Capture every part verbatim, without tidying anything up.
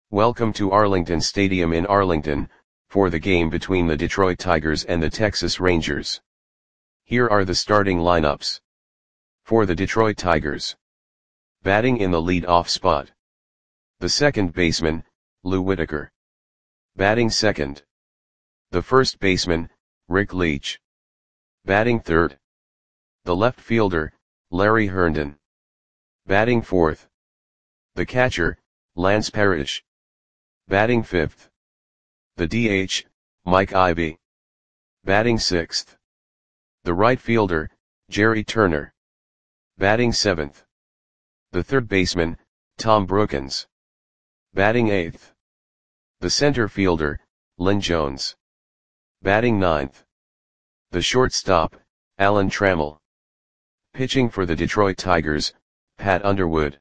Welcome to Arlington Stadium in Arlington, for the game between the Detroit Tigers and the Texas Rangers. Here are the starting lineups. For the Detroit Tigers. Batting in the lead-off spot. The second baseman, Lou Whitaker. Batting second. The first baseman, Rick Leach. Batting third. The left fielder, Larry Herndon. Batting fourth. The catcher, Lance Parrish. Batting fifth. The D H, Mike Ivey. Batting sixth. The right fielder, Jerry Turner. Batting seventh. The third baseman, Tom Brookens. Batting eighth. The center fielder, Lynn Jones. Batting ninth. The shortstop, Alan Trammell. Pitching for the Detroit Tigers, Pat Underwood.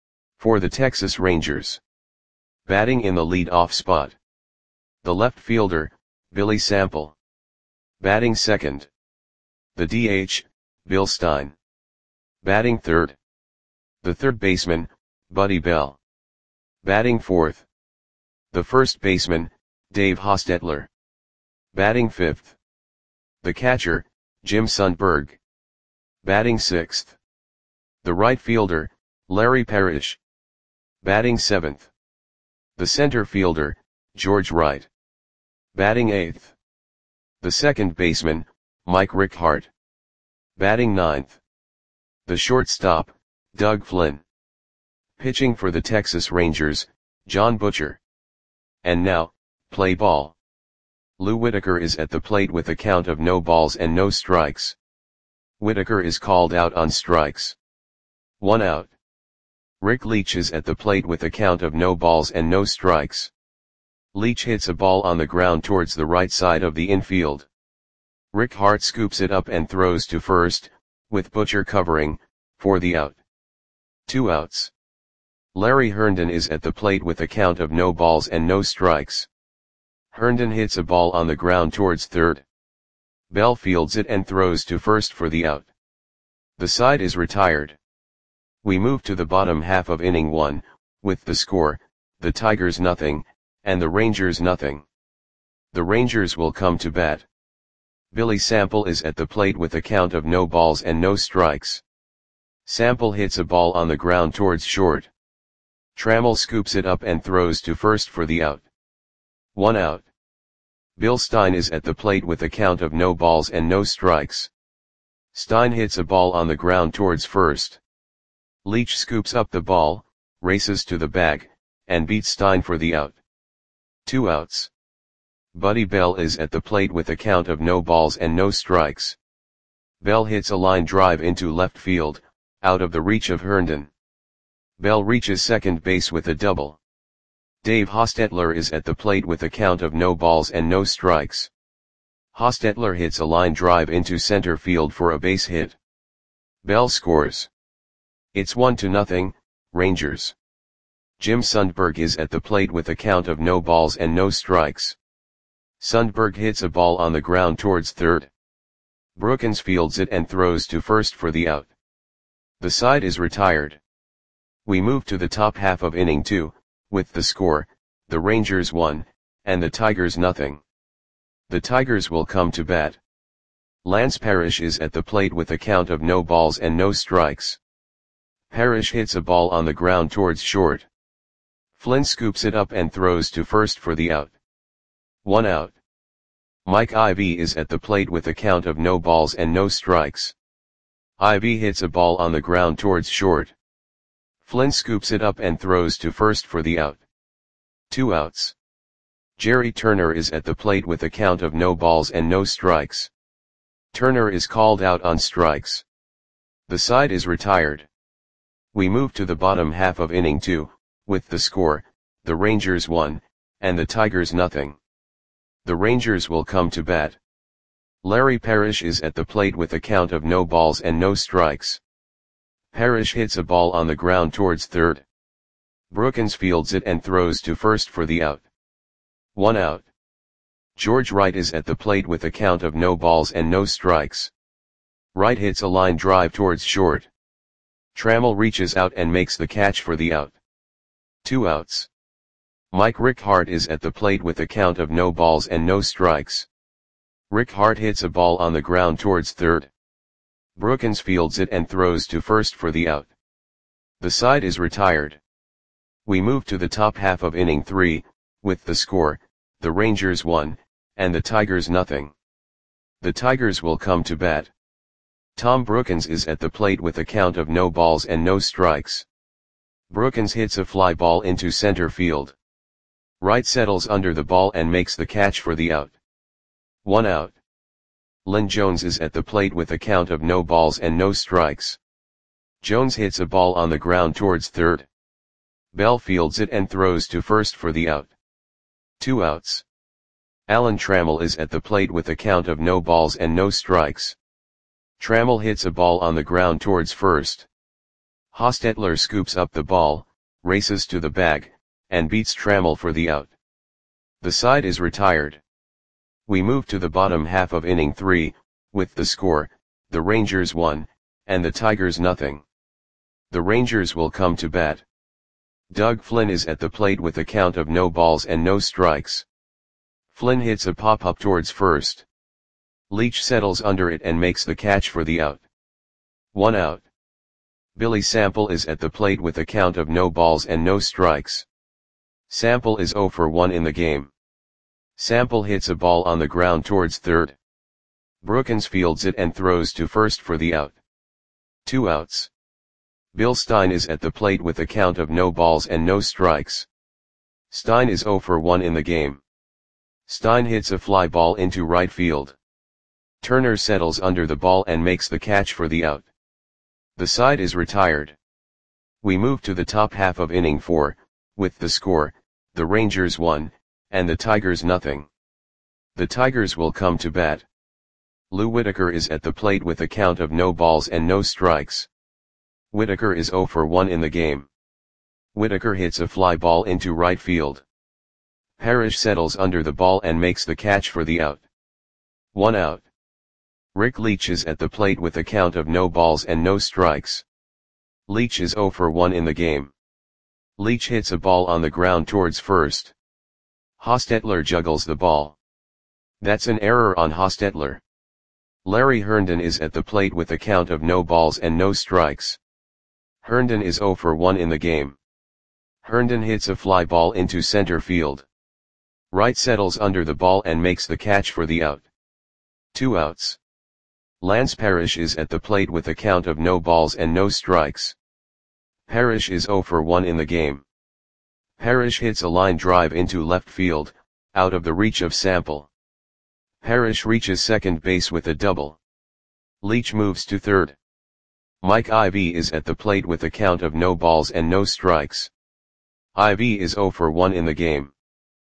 For the Texas Rangers. Batting in the lead-off spot. The left fielder, Billy Sample. Batting second. The D H, Bill Stein. Batting third. The third baseman, Buddy Bell. Batting fourth. The first baseman, Dave Hostetler. Batting fifth. The catcher, Jim Sundberg. Batting sixth. The right fielder, Larry Parrish. Batting seventh. The center fielder, George Wright. Batting eighth. The second baseman, Mike Rickhart. Batting ninth. The shortstop, Doug Flynn. Pitching for the Texas Rangers, John Butcher. And now, play ball. Lou Whitaker is at the plate with a count of no balls and no strikes. Whitaker is called out on strikes. One out. Rick Leach is at the plate with a count of no balls and no strikes. Leach hits a ball on the ground towards the right side of the infield. Rickhart scoops it up and throws to first, with Butcher covering, for the out. Two outs. Larry Herndon is at the plate with a count of no balls and no strikes. Herndon hits a ball on the ground towards third. Bell fields it and throws to first for the out. The side is retired. We move to the bottom half of inning one, with the score, the Tigers nothing, and the Rangers nothing. The Rangers will come to bat. Billy Sample is at the plate with a count of no balls and no strikes. Sample hits a ball on the ground towards short. Trammell scoops it up and throws to first for the out. One out. Bill Stein is at the plate with a count of no balls and no strikes. Stein hits a ball on the ground towards first. Leach scoops up the ball, races to the bag, and beats Stein for the out. Two outs. Buddy Bell is at the plate with a count of no balls and no strikes. Bell hits a line drive into left field, out of the reach of Herndon. Bell reaches second base with a double. Dave Hostetler is at the plate with a count of no balls and no strikes. Hostetler hits a line drive into center field for a base hit. Bell scores. It's one to nothing, Rangers. Jim Sundberg is at the plate with a count of no balls and no strikes. Sundberg hits a ball on the ground towards third. Brookens fields it and throws to first for the out. The side is retired. We move to the top half of inning two, with the score, the Rangers one, and the Tigers nothing. The Tigers will come to bat. Lance Parrish is at the plate with a count of no balls and no strikes. Parrish hits a ball on the ground towards short. Flynn scoops it up and throws to first for the out. One out. Mike Ivey is at the plate with a count of no balls and no strikes. Ivey hits a ball on the ground towards short. Flynn scoops it up and throws to first for the out. Two outs. Jerry Turner is at the plate with a count of no balls and no strikes. Turner is called out on strikes. The side is retired. We move to the bottom half of inning two, with the score, the Rangers one, and the Tigers nothing. The Rangers will come to bat. Larry Parrish is at the plate with a count of no balls and no strikes. Parrish hits a ball on the ground towards third. Brookens fields it and throws to first for the out. One out. George Wright is at the plate with a count of no balls and no strikes. Wright hits a line drive towards short. Trammell reaches out and makes the catch for the out. Two outs. Mike Rick Hart is at the plate with a count of no balls and no strikes. Rick Hart hits a ball on the ground towards third. Brookins fields it and throws to first for the out. The side is retired. We move to the top half of inning three, with the score, the Rangers one, and the Tigers nothing. The Tigers will come to bat. Tom Brookins is at the plate with a count of no balls and no strikes. Brookins hits a fly ball into center field. Wright settles under the ball and makes the catch for the out. One out. Lynn Jones is at the plate with a count of no balls and no strikes. Jones hits a ball on the ground towards third. Bell fields it and throws to first for the out. Two outs. Alan Trammell is at the plate with a count of no balls and no strikes. Trammell hits a ball on the ground towards first. Hostetler scoops up the ball, races to the bag, and beats Trammell for the out. The side is retired. We move to the bottom half of inning three, with the score, the Rangers one, and the Tigers nothing. The Rangers will come to bat. Doug Flynn is at the plate with a count of no balls and no strikes. Flynn hits a pop-up towards first. Leach settles under it and makes the catch for the out. One out. Billy Sample is at the plate with a count of no balls and no strikes. Sample is oh for one in the game. Sample hits a ball on the ground towards third. Brookins fields it and throws to first for the out. Two outs. Bill Stein is at the plate with a count of no balls and no strikes. Stein is oh for one in the game. Stein hits a fly ball into right field. Turner settles under the ball and makes the catch for the out. The side is retired. We move to the top half of inning four, with the score, the Rangers one, and the Tigers nothing. The Tigers will come to bat. Lou Whitaker is at the plate with a count of no balls and no strikes. Whitaker is oh for one in the game. Whitaker hits a fly ball into right field. Parrish settles under the ball and makes the catch for the out. One out. Rick Leach is at the plate with a count of no balls and no strikes. Leach is oh for one in the game. Leach hits a ball on the ground towards first. Hostetler juggles the ball. That's an error on Hostetler. Larry Herndon is at the plate with a count of no balls and no strikes. Herndon is oh for one in the game. Herndon hits a fly ball into center field. Wright settles under the ball and makes the catch for the out. Two outs. Lance Parrish is at the plate with a count of no balls and no strikes. Parrish is oh for one in the game. Parrish hits a line drive into left field, out of the reach of Sample. Parrish reaches second base with a double. Leach moves to third. Mike Ivy is at the plate with a count of no balls and no strikes. Ivy is oh for one in the game.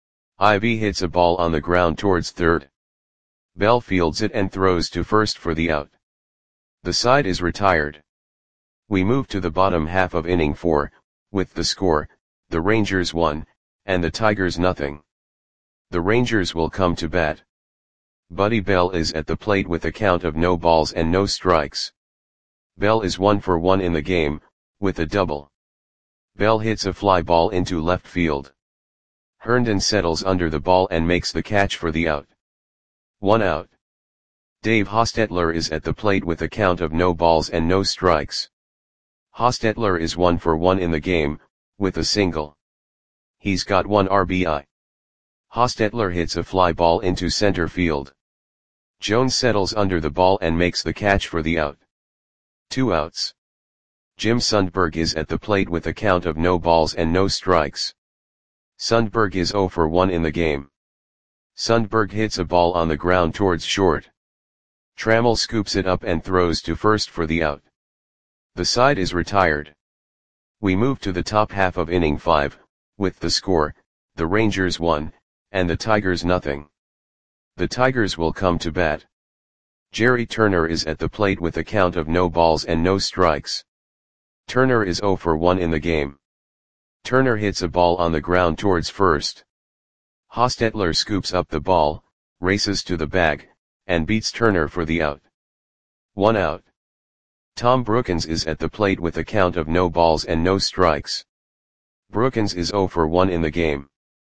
Ivy hits a ball on the ground towards third. Bell fields it and throws to first for the out. The side is retired. We move to the bottom half of inning four, with the score, the Rangers one, and the Tigers nothing. The Rangers will come to bat. Buddy Bell is at the plate with a count of no balls and no strikes. Bell is one for one in the game, with a double. Bell hits a fly ball into left field. Herndon settles under the ball and makes the catch for the out. One out. Dave Hostetler is at the plate with a count of no balls and no strikes. Hostetler is one for one in the game, with a single. He's got one R B I. Hostetler hits a fly ball into center field. Jones settles under the ball and makes the catch for the out. Two outs. Jim Sundberg is at the plate with a count of no balls and no strikes. Sundberg is oh for one in the game. Sundberg hits a ball on the ground towards short. Trammell scoops it up and throws to first for the out. The side is retired. We move to the top half of inning five, with the score, the Rangers one, and the Tigers nothing. The Tigers will come to bat. Jerry Turner is at the plate with a count of no balls and no strikes. Turner is oh for one in the game. Turner hits a ball on the ground towards first. Hostetler scoops up the ball, races to the bag, and beats Turner for the out. One out. Tom Brookins is at the plate with a count of no balls and no strikes. Brookins is oh for one in the game.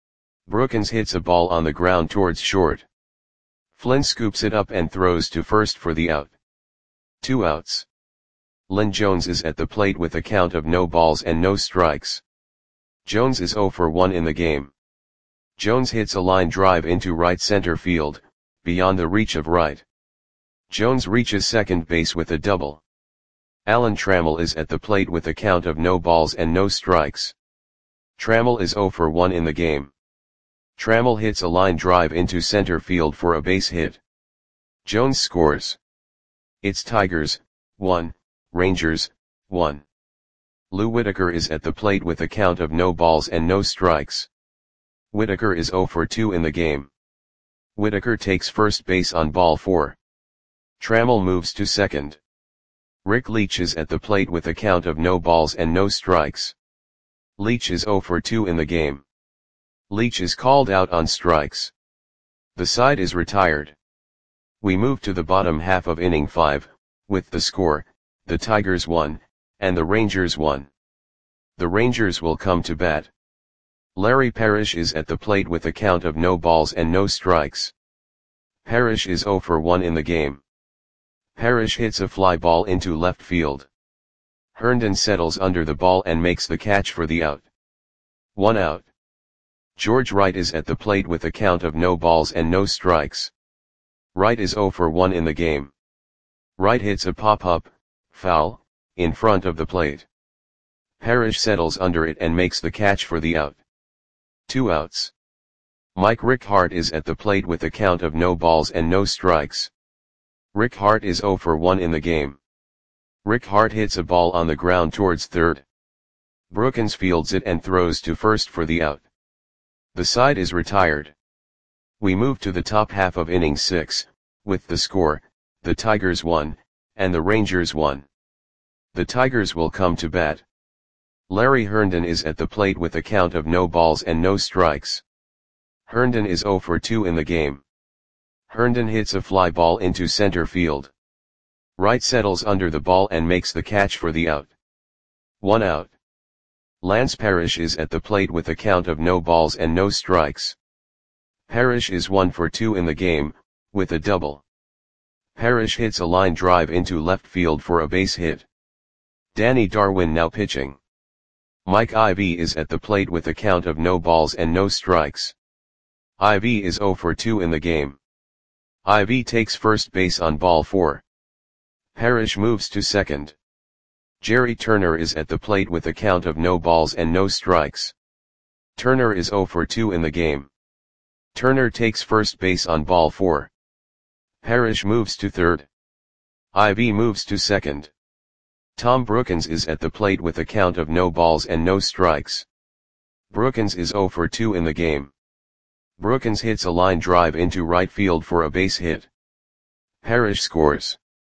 Brookins hits a ball on the ground towards short. Flynn scoops it up and throws to first for the out. Two outs. Lynn Jones is at the plate with a count of no balls and no strikes. Jones is oh for one in the game. Jones hits a line drive into right center field, beyond the reach of right. Jones reaches second base with a double. Alan Trammell is at the plate with a count of no balls and no strikes. Trammell is oh for one in the game. Trammell hits a line drive into center field for a base hit. Jones scores. It's Tigers, one, Rangers, one. Lou Whitaker is at the plate with a count of no balls and no strikes. Whitaker is oh for two in the game. Whitaker takes first base on ball four. Trammell moves to second. Rick Leach is at the plate with a count of no balls and no strikes. Leach is oh for two in the game. Leach is called out on strikes. The side is retired. We move to the bottom half of inning five, with the score, the Tigers won, and the Rangers won. The Rangers will come to bat. Larry Parrish is at the plate with a count of no balls and no strikes. Parrish is oh for one in the game. Parrish hits a fly ball into left field. Herndon settles under the ball and makes the catch for the out. One out. George Wright is at the plate with a count of no balls and no strikes. Wright is oh for one in the game. Wright hits a pop-up, foul, in front of the plate. Parrish settles under it and makes the catch for the out. Two outs. Mike Rickhart is at the plate with a count of no balls and no strikes. Rickhart is oh for one in the game. Rickhart hits a ball on the ground towards third. Brookins fields it and throws to first for the out. The side is retired. We move to the top half of inning six, with the score, the Tigers won, and the Rangers won. The Tigers will come to bat. Larry Herndon is at the plate with a count of no balls and no strikes. Herndon is oh for two in the game. Herndon hits a fly ball into center field. Wright settles under the ball and makes the catch for the out. One out. Lance Parrish is at the plate with a count of no balls and no strikes. Parrish is one for two in the game, with a double. Parrish hits a line drive into left field for a base hit. Danny Darwin now pitching. Mike Ivy is at the plate with a count of no balls and no strikes. Ivy is oh for two in the game. Ivy takes first base on ball four. Parrish moves to second. Jerry Turner is at the plate with a count of no balls and no strikes. Turner is oh for two in the game. Turner takes first base on ball four. Parrish moves to third. Ivy moves to second. Tom Brookins is at the plate with a count of no balls and no strikes. Brookins is oh for two in the game. Brookins hits a line drive into right field for a base hit. Parrish scores.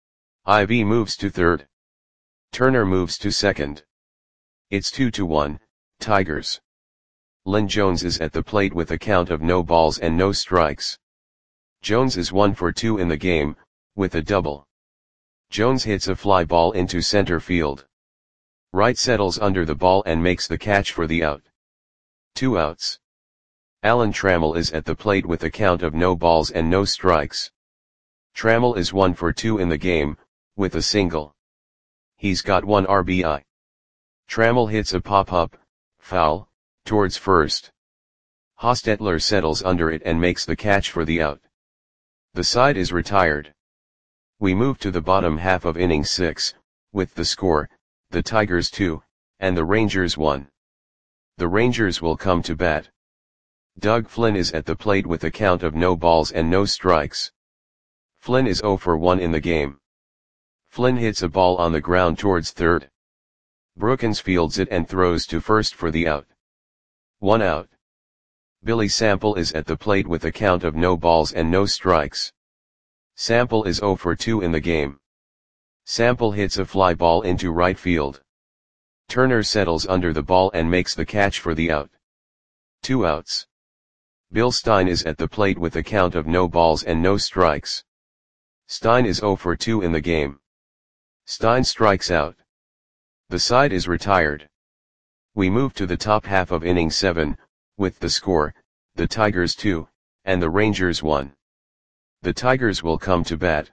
Ivy moves to third. Turner moves to second. It's two to one, Tigers. Lynn Jones is at the plate with a count of no balls and no strikes. Jones is one for two in the game, with a double. Jones hits a fly ball into center field. Wright settles under the ball and makes the catch for the out. Two outs. Alan Trammell is at the plate with a count of no balls and no strikes. Trammell is one for two in the game, with a single. He's got one R B I. Trammell hits a pop-up, foul, towards first. Hostetler settles under it and makes the catch for the out. The side is retired. We move to the bottom half of inning six, with the score, the Tigers two, and the Rangers one. The Rangers will come to bat. Doug Flynn is at the plate with a count of no balls and no strikes. Flynn is oh for one in the game. Flynn hits a ball on the ground towards third. Brookins fields it and throws to first for the out. One out. Billy Sample is at the plate with a count of no balls and no strikes. Sample is oh for two in the game. Sample hits a fly ball into right field. Turner settles under the ball and makes the catch for the out. Two outs. Bill Stein is at the plate with a count of no balls and no strikes. Stein is oh for two in the game. Stein strikes out. The side is retired. We move to the top half of inning seven, with the score, the Tigers two, and the Rangers one. The Tigers will come to bat.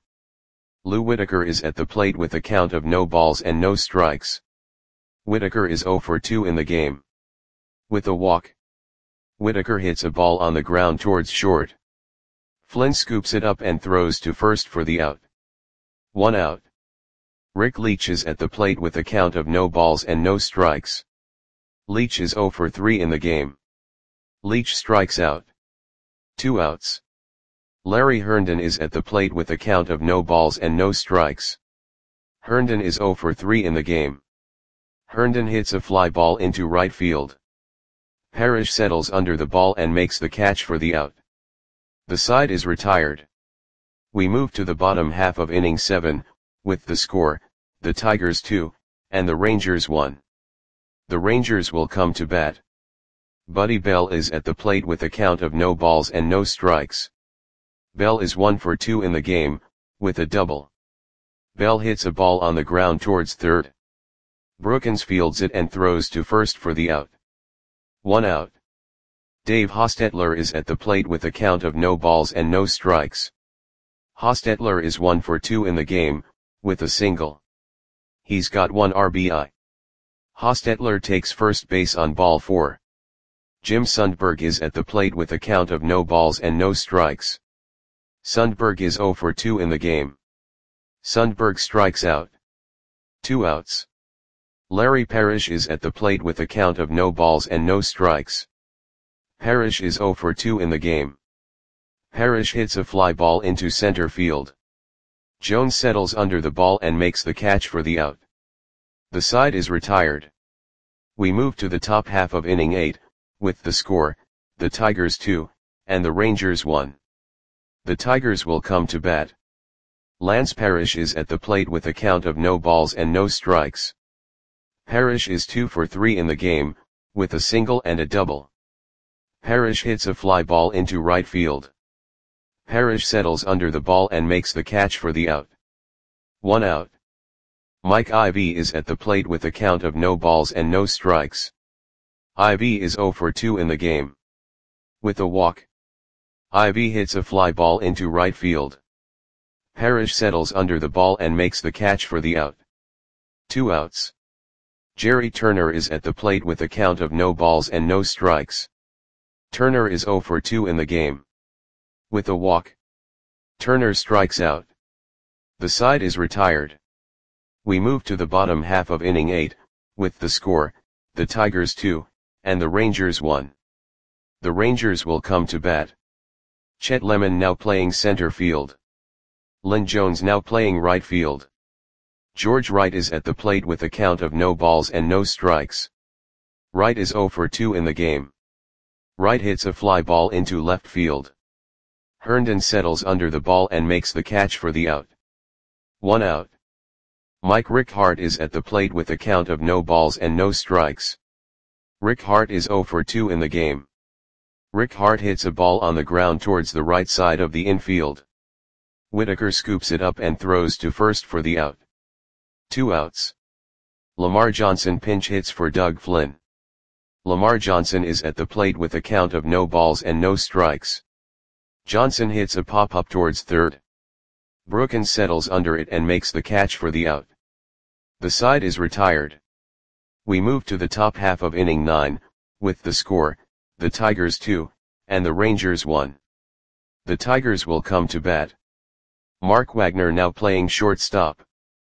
Lou Whitaker is at the plate with a count of no balls and no strikes. Whitaker is oh for two in the game. With a walk, Whitaker hits a ball on the ground towards short. Flynn scoops it up and throws to first for the out. One out. Rick Leach is at the plate with a count of no balls and no strikes. Leach is oh for three in the game. Leach strikes out. Two outs. Larry Herndon is at the plate with a count of no balls and no strikes. Herndon is oh for three in the game. Herndon hits a fly ball into right field. Parrish settles under the ball and makes the catch for the out. The side is retired. We move to the bottom half of inning seven, with the score, the Tigers two, and the Rangers one. The Rangers will come to bat. Buddy Bell is at the plate with a count of no balls and no strikes. Bell is one for two in the game, with a double. Bell hits a ball on the ground towards third. Brookins fields it and throws to first for the out. One out. Dave Hostetler is at the plate with a count of no balls and no strikes. Hostetler is one for two in the game, with a single. He's got one R B I. Hostetler takes first base on ball four. Jim Sundberg is at the plate with a count of no balls and no strikes. Sundberg is oh for two in the game. Sundberg strikes out. Two outs. Larry Parrish is at the plate with a count of no balls and no strikes. Parrish is oh for two in the game. Parrish hits a fly ball into center field. Jones settles under the ball and makes the catch for the out. The side is retired. We move to the top half of inning eight, with the score, the Tigers two, and the Rangers one. The Tigers will come to bat. Lance Parrish is at the plate with a count of no balls and no strikes. Parrish is two for three in the game, with a single and a double. Parrish hits a fly ball into right field. Parrish settles under the ball and makes the catch for the out. One out. Mike Ivy is at the plate with a count of no balls and no strikes. Ivy is oh for two in the game. With a walk, Ivy hits a fly ball into right field. Parrish settles under the ball and makes the catch for the out. Two outs. Jerry Turner is at the plate with a count of no balls and no strikes. Turner is oh for two in the game. With a walk, Turner strikes out. The side is retired. We move to the bottom half of inning eight, with the score, the Tigers two, and the Rangers one. The Rangers will come to bat. Chet Lemon now playing center field. Lynn Jones now playing right field. George Wright is at the plate with a count of no balls and no strikes. Wright is oh for two in the game. Wright hits a fly ball into left field. Herndon settles under the ball and makes the catch for the out. One out. Mike Rickhart is at the plate with a count of no balls and no strikes. Rickhart is oh for two in the game. Rickhart hits a ball on the ground towards the right side of the infield. Whitaker scoops it up and throws to first for the out. Two outs. Lamar Johnson pinch hits for Doug Flynn. Lamar Johnson is at the plate with a count of no balls and no strikes. Johnson hits a pop-up towards third. Brookins settles under it and makes the catch for the out. The side is retired. We move to the top half of inning nine, with the score, the Tigers two, and the Rangers one. The Tigers will come to bat. Mark Wagner now playing shortstop.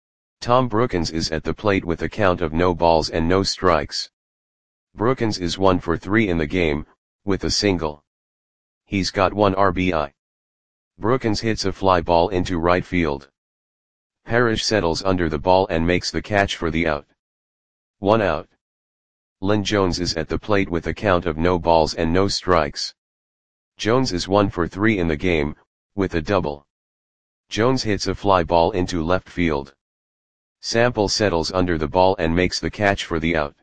Tom Brookins is at the plate with a count of no balls and no strikes. Brookins is one for three in the game, with a single. He's got one R B I. Brookins hits a fly ball into right field. Parrish settles under the ball and makes the catch for the out. One out. Lynn Jones is at the plate with a count of no balls and no strikes. Jones is one for three in the game, with a double. Jones hits a fly ball into left field. Sample settles under the ball and makes the catch for the out.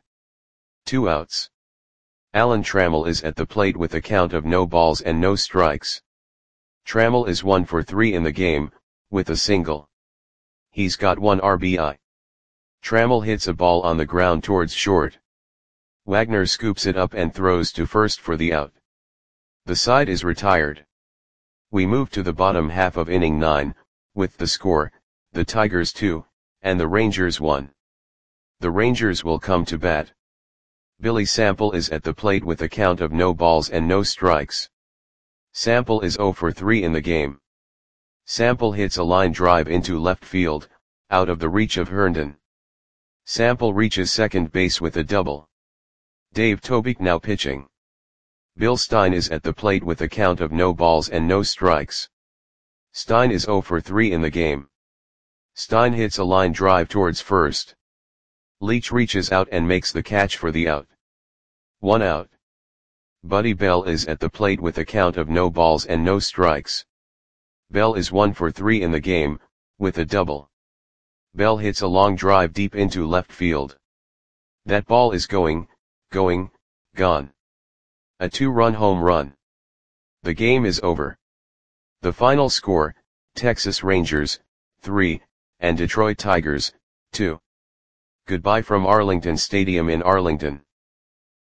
Two outs. Alan Trammell is at the plate with a count of no balls and no strikes. Trammell is one for three in the game, with a single. He's got one R B I. Trammell hits a ball on the ground towards short. Wagner scoops it up and throws to first for the out. The side is retired. We move to the bottom half of inning nine, with the score, the Tigers two, and the Rangers one. The Rangers will come to bat. Billy Sample is at the plate with a count of no balls and no strikes. Sample is oh for three in the game. Sample hits a line drive into left field, out of the reach of Herndon. Sample reaches second base with a double. Dave Tobic now pitching. Bill Stein is at the plate with a count of no balls and no strikes. Stein is oh for three in the game. Stein hits a line drive towards first. Leach reaches out and makes the catch for the out. One out. Buddy Bell is at the plate with a count of no balls and no strikes. Bell is one for three in the game, with a double. Bell hits a long drive deep into left field. That ball is going, going, gone. A two-run home run. The game is over. The final score, Texas Rangers, three, and Detroit Tigers, two. Goodbye from Arlington Stadium in Arlington.